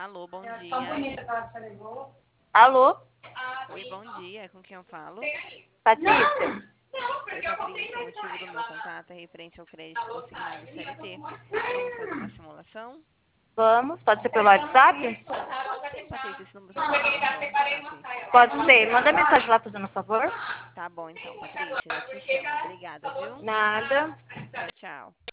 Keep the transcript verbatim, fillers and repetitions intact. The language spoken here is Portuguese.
Alô, bom dia. Alô, Oi, bom dia. Com quem eu falo? Patrícia? Oi, Patrícia. O motivo do meu contato é referente ao crédito consignado C L T. Vamos fazer uma simulação? Vamos, pode ser pelo WhatsApp? Pode sim, Patrícia. Esse número você pode usar o WhatsApp. Pode ser. Manda mensagem lá fazendo um favor. Tá bom, então, Patrícia. Já te chamo. Obrigada, viu? Nada. Tchau, tchau.